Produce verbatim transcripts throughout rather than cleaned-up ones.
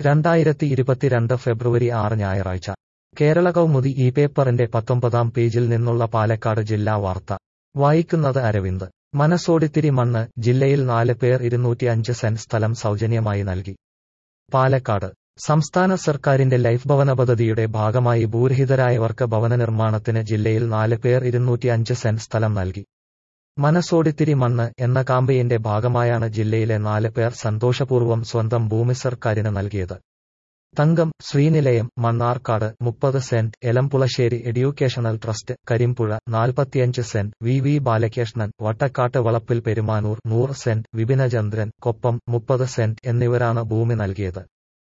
രണ്ടായിരത്തി ഇരുപത്തിരണ്ട് ഫെബ്രുവരി ആറ് ഞായറാഴ്ച കേരള കൗമുദി ഈ പേപ്പറിന്റെ പത്തൊമ്പതാം പേജിൽ നിന്നുള്ള പാലക്കാട് ജില്ലാ വാർത്ത വായിക്കുന്നത് അരവിന്ദ്. മനസോടിത്തിരി മണ്ണ് ജില്ലയിൽ നാല് പേർ ഇരുന്നൂറ്റി അഞ്ച് സെന്റ് സ്ഥലം സൗജന്യമായി നൽകി. പാലക്കാട് സംസ്ഥാന സർക്കാരിന്റെ ലൈഫ് ഭവന പദ്ധതിയുടെ ഭാഗമായി ഭൂരഹിതരായവർക്ക് ഭവന നിർമ്മാണത്തിന് ജില്ലയിൽ നാല് പേർ ഇരുന്നൂറ്റി അഞ്ച് സെന്റ് സ്ഥലം നൽകി. മനസോടിത്തിരി മണ്ണ് എന്ന കാമ്പയിന്റെ ഭാഗമായാണ് ജില്ലയിലെ നാല് പേർ സന്തോഷപൂർവ്വം സ്വന്തം ഭൂമി സർക്കാരിന് നൽകിയത്. തങ്കം, ശ്രീനിലയം, മണ്ണാർക്കാട് മുപ്പത് cent, Elampulassery educational trust, Karimpuzha നാൽപ്പത്തിയഞ്ച് cent, V V Balakrishnan, Vattakkattu Valappil Perumanur നൂറ് സെന്റ്, വിപിനചന്ദ്രൻ, കൊപ്പം മുപ്പത് സെന്റ് എന്നിവരാണ് ഭൂമി നൽകിയത്.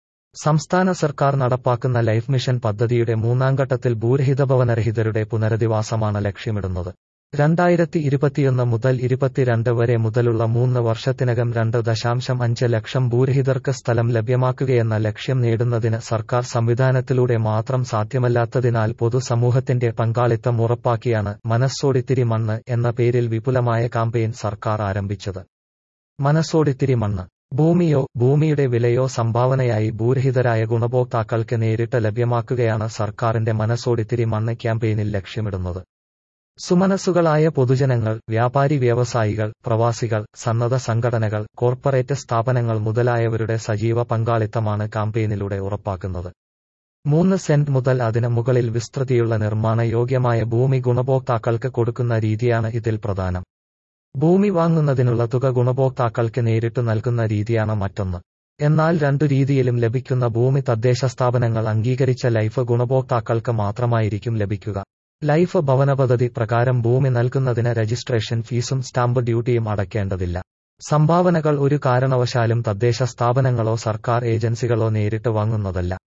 സംസ്ഥാന സർക്കാർ നടപ്പാക്കുന്ന ലൈഫ് മിഷൻ പദ്ധതിയുടെ മൂന്നാം ഘട്ടത്തിൽ ഭൂരഹിത ഭവനരഹിതരുടെ പുനരധിവാസമാണ് ലക്ഷ്യമിടുന്നത്. രണ്ടായിരത്തി ഇരുപത്തിയൊന്ന് മുതൽ ഇരുപത്തിരണ്ട് വരെ മുതലുള്ള മൂന്ന് വർഷത്തിനകം രണ്ട് ദശാംശം അഞ്ച് ലക്ഷം ഭൂരഹിതർക്ക് സ്ഥലം ലഭ്യമാക്കുകയെന്ന ലക്ഷ്യം നേടുന്നതിന് സർക്കാർ സംവിധാനത്തിലൂടെ മാത്രം സാധ്യമല്ലാത്തതിനാൽ പൊതുസമൂഹത്തിന്റെ പങ്കാളിത്തം ഉറപ്പാക്കിയാണ് മനസ്സോടിത്തിരി മണ്ണ് എന്ന പേരിൽ വിപുലമായ കാമ്പയിൻ സർക്കാർ ആരംഭിച്ചത്. മനസ്സോടിത്തിരി മണ്ണ് ഭൂമിയോ ഭൂമിയുടെ വിലയോ സംഭാവനയായി ഭൂരഹിതരായ ഗുണഭോക്താക്കൾക്ക് നേരിട്ട് ലഭ്യമാക്കുകയാണ് സർക്കാരിന്റെ മനസ്സോടിത്തിരി മണ്ണ് ക്യാമ്പയിനിൽ ലക്ഷ്യമിടുന്നത്. സുമനസ്സുകളായ പൊതുജനങ്ങൾ, വ്യാപാരി വ്യവസായികൾ, പ്രവാസികൾ, സന്നദ്ധ സംഘടനകൾ, കോർപ്പറേറ്റ് സ്ഥാപനങ്ങൾ മുതലായവരുടെ സജീവ പങ്കാളിത്തമാണ് കാമ്പയിനിലൂടെ ഉറപ്പാക്കുന്നത്. മൂന്ന് സെന്റ് മുതൽ അതിന് മുകളിൽ വിസ്തൃതിയുള്ള നിർമ്മാണ യോഗ്യമായ ഭൂമി ഗുണഭോക്താക്കൾക്ക് കൊടുക്കുന്ന രീതിയാണ് ഇതിൽ പ്രധാനം. ഭൂമി വാങ്ങുന്നതിനുള്ള തുക ഗുണഭോക്താക്കൾക്ക് നേരിട്ട് നൽകുന്ന രീതിയാണ് മറ്റൊന്ന്. എന്നാൽ രണ്ടു രീതിയിലും ലഭിക്കുന്ന ഭൂമി തദ്ദേശ സ്ഥാപനങ്ങൾ അംഗീകരിച്ച ലൈഫ് ഗുണഭോക്താക്കൾക്ക് മാത്രമായിരിക്കും ലഭിക്കുക. ലൈഫ് ഭവന പദ്ധതി പ്രകാരം ഭൂമി നൽകുന്നതിന് രജിസ്ട്രേഷൻ ഫീസും സ്റ്റാമ്പ് ഡ്യൂട്ടിയും അടയ്ക്കേണ്ടതില്ല. സംഭാവനകൾ ഒരു കാരണവശാലും തദ്ദേശ സ്ഥാപനങ്ങളോ സർക്കാർ ഏജൻസികളോ നേരിട്ട് വാങ്ങുന്നതല്ല.